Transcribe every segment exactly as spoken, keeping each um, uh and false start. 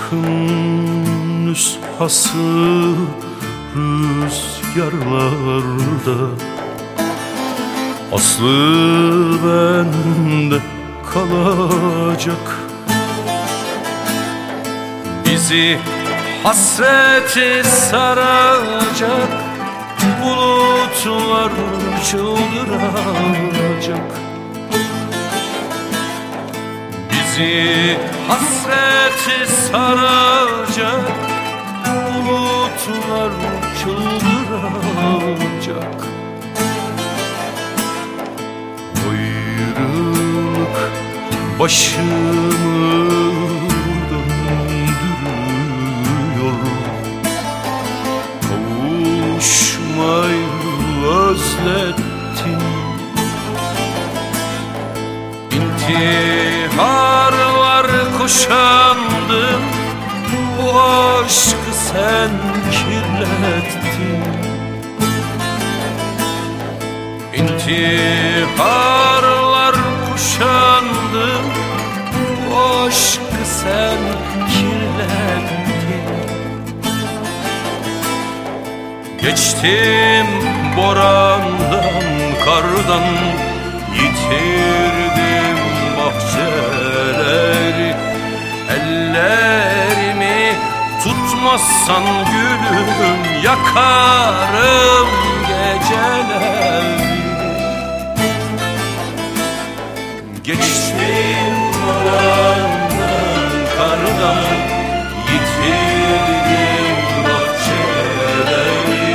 aşkın nüshası rüzgarlarda, aslı bende kalacak. Bizi hasreti saracak, bulutlar çıldıracak. Bizi hasreti saracak, bulutlar çıldıracak. Ayrılık başımı döndürüyor, kavuşmayı özlettin. İntiharlar kuşandım, bu aşkı sen kirlettin. İntiharlar kuşandım, bu aşkı sen kirlettin. Geçtim borandan, kardan, yitirdim bahçeleri. Ellerimi tutmazsan gülüm, yakarım geceleri. Geçtim borandan, kardan, yitirdim bahçeleri.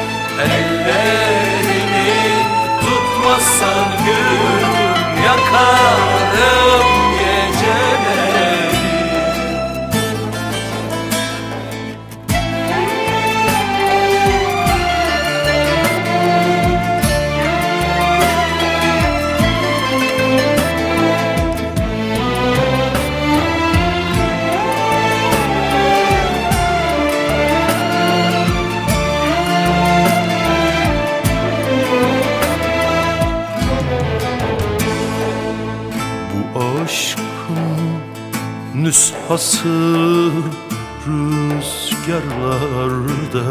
Ellerimi tutmazsan gülüm, yakarım geceleri. Aşkın nüshası rüzgarlarda,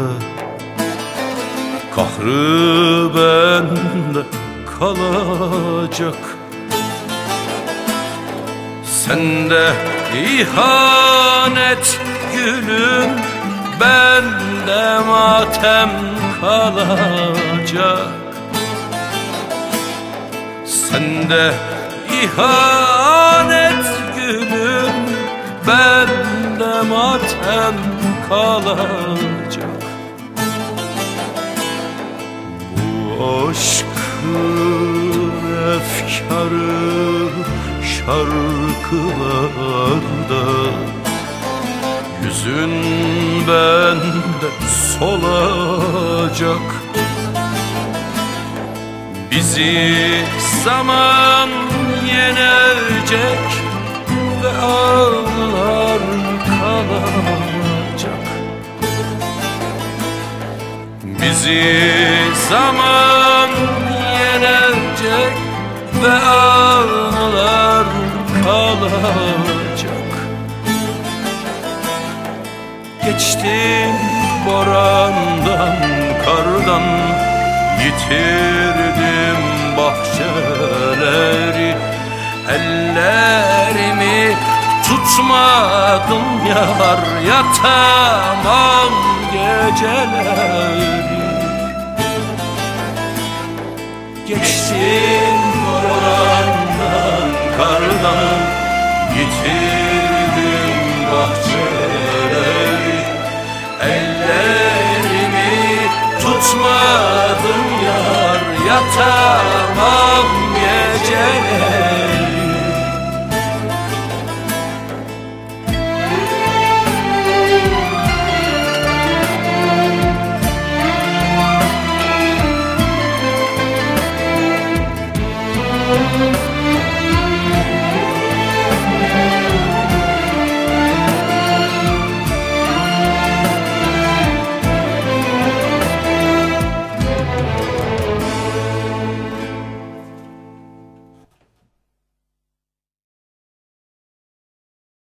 kahrı bende kalacak. Sende ihanet gülüm, bende matem kalacak. Sende İhanet gülüm, bende matem kalacak. Bu aşkın efkarı şarkılarda, yüzün bende solacak. Bizi zaman yenecek ve anılar kalacak. Bizi zaman yenecek ve anılar kalacak. Geçtim borandan, kardan, yitirdim bahçeleri. Ellerimi tutmadım yar, yatamam geceleri. Geçtim borandan, kardan, yitirdim bahçeleri. Ellerimi tutmadım yar, yatamam geceleri. Müzik